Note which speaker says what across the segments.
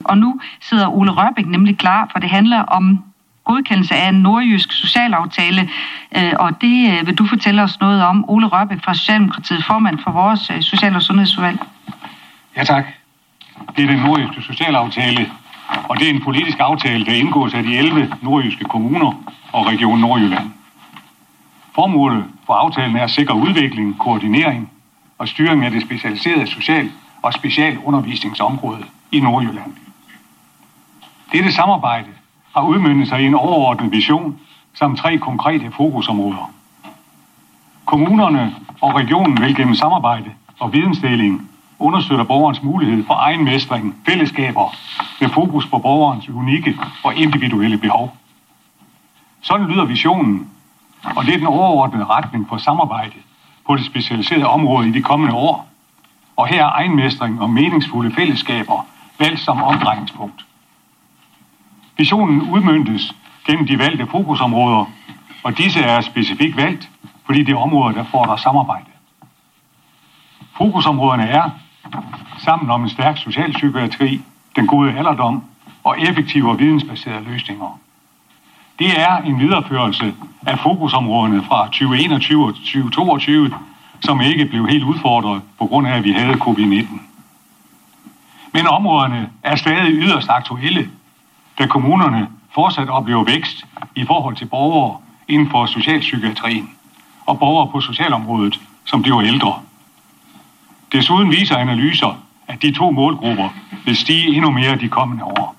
Speaker 1: Og nu sidder Ole Rørbæk nemlig klar, for det handler om godkendelse af en nordjysk socialaftale, og det vil du fortælle os noget om. Ole Rørbæk fra Socialdemokratiet, formand for vores Social- og Sundhedsudvalg.
Speaker 2: Ja, tak. Det er den nordjyske socialaftale, og det er en politisk aftale, der indgås af de 11 nordjyske kommuner og Region Nordjylland. Formålet for aftalen er at sikre udvikling, koordinering og styring af det specialiserede social- og specialundervisningsområde i Nordjylland. Dette samarbejde har udmøntet sig i en overordnet vision samt 3 konkrete fokusområder. Kommunerne og regionen vil gennem samarbejde og vidensdeling understøtter borgerens mulighed for egenmestring, fællesskaber med fokus på borgerens unikke og individuelle behov. Sådan lyder visionen, og det er den overordnede retning for samarbejde på det specialiserede område i de kommende år. Og her er egenmestring og meningsfulde fællesskaber valgt som omdrejningspunkt. Visionen udmøntes gennem de valgte fokusområder, og disse er specifikt valgt, fordi det er områder, der fordrer samarbejde. Fokusområderne er sammen om en stærk socialpsykiatri, den gode alderdom og effektive og vidensbaserede løsninger. Det er en videreførelse af fokusområderne fra 2021 og 2022, som ikke blev helt udfordret på grund af, at vi havde covid-19. Men områderne er stadig yderst aktuelle, da kommunerne fortsat oplever vækst i forhold til borgere inden for socialpsykiatrien og borgere på socialområdet, som bliver ældre. Desuden viser analyser, at de 2 målgrupper vil stige endnu mere de kommende år.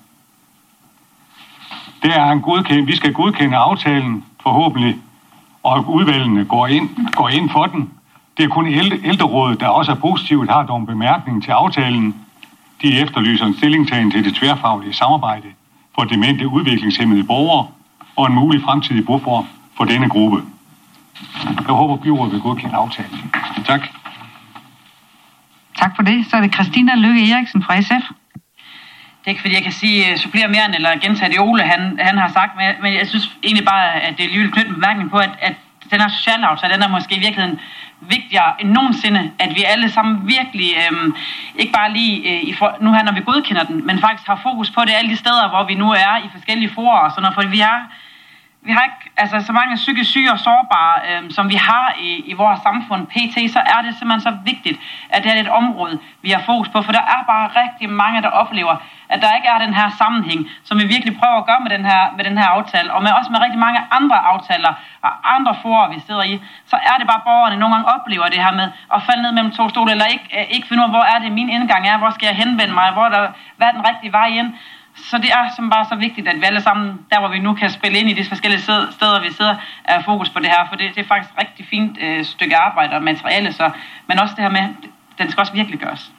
Speaker 2: Vi skal godkende aftalen forhåbentlig, og udvalgene går ind for den. Det er kun ældrerådet, der også er positivt, har dog en bemærkning til aftalen. De efterlyser en stillingtagen til det tværfaglige samarbejde for demente udviklingshæmmede borgere og en mulig fremtidig boform for denne gruppe. Jeg håber, byrådet vil godkende aftalen. Tak.
Speaker 1: Tak for det. Så er det Christina Lykke Eriksen fra SF.
Speaker 3: Det er ikke fordi, jeg kan sige supplere mere end, eller gentage det Ole, han har sagt, men jeg synes egentlig bare, at det er lige knytte en bemærkning på, at den her socialaftale, den er måske i virkeligheden vigtigere end nogensinde, at vi alle sammen virkelig, ikke bare lige nu her, når vi godkender den, men faktisk har fokus på det alle de steder, hvor vi nu er i forskellige forer og sådan noget, for vi har ikke så mange psykisk syge og sårbare, som vi har i vores samfund pt., så er det simpelthen så vigtigt, at det er et område, vi har fokus på, for der er bare rigtig mange, der oplever, at der ikke er den her sammenhæng, som vi virkelig prøver at gøre med den her aftale, og også med rigtig mange andre aftaler og andre forer, vi sidder i, så er det bare, borgerne nogle gange oplever det her med at falde ned mellem 2 stole, eller ikke finde ud af, hvor er det min indgang er, hvor skal jeg henvende mig, hvad er den rigtige vej ind. Så det er som bare så vigtigt, at vi alle sammen, der hvor vi nu kan spille ind i de forskellige steder, vi sidder, er fokus på det her, for det er faktisk et rigtig fint stykke arbejde og materiale, men også det her med, den skal også virkelig gøres.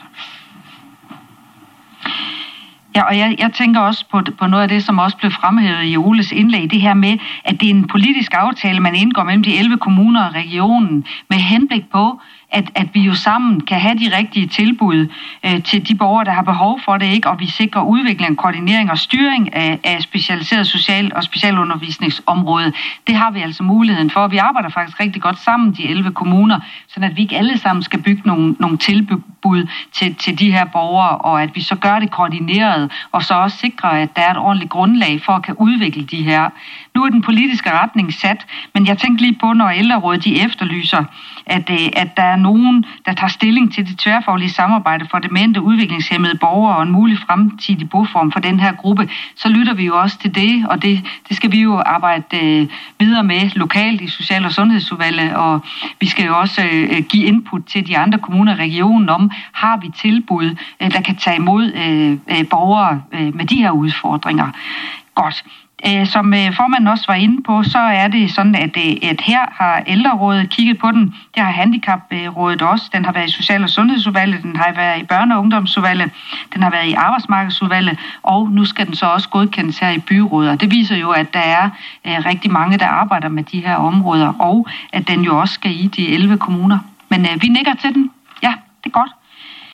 Speaker 1: Ja, og jeg tænker også på noget af det, som også blev fremhævet i Oles indlæg, det her med, at det er en politisk aftale, man indgår mellem de 11 kommuner og regionen, med henblik på, at vi jo sammen kan have de rigtige tilbud til de borgere, der har behov for det, ikke? Og vi sikrer udvikling, koordinering og styring af specialiseret social- og specialundervisningsområde. Det har vi altså muligheden for. Vi arbejder faktisk rigtig godt sammen, de 11 kommuner, så at vi ikke alle sammen skal bygge nogle tilbud til de her borgere, og at vi så gør det koordineret, og så også sikre, at der er et ordentligt grundlag for at kan udvikle de her. Nu er den politiske retning sat, men jeg tænkte lige på, når ældrerådet de efterlyser, at der er nogen, der tager stilling til det tværfaglige samarbejde for demente udviklingshæmmede borgere og en mulig fremtidig boform for den her gruppe, så lytter vi jo også til det, og det skal vi jo arbejde videre med lokalt i Social- og Sundhedsudvalget, og vi skal jo også give input til de andre kommuner og regionen om, har vi tilbud, der kan tage imod borgere med de her udfordringer. Godt. Som formanden også var inde på, så er det sådan, at her har ældrerådet kigget på den. Det har handicaprådet også. Den har været i Social- og Sundhedsudvalget, den har været i Børne- og Ungdomsudvalget, den har været i Arbejdsmarkedsudvalget, og nu skal den så også godkendes her i byrådet. Det viser jo, at der er rigtig mange, der arbejder med de her områder, og at den jo også skal i de 11 kommuner. Men vi nikker til den. Ja, det er godt.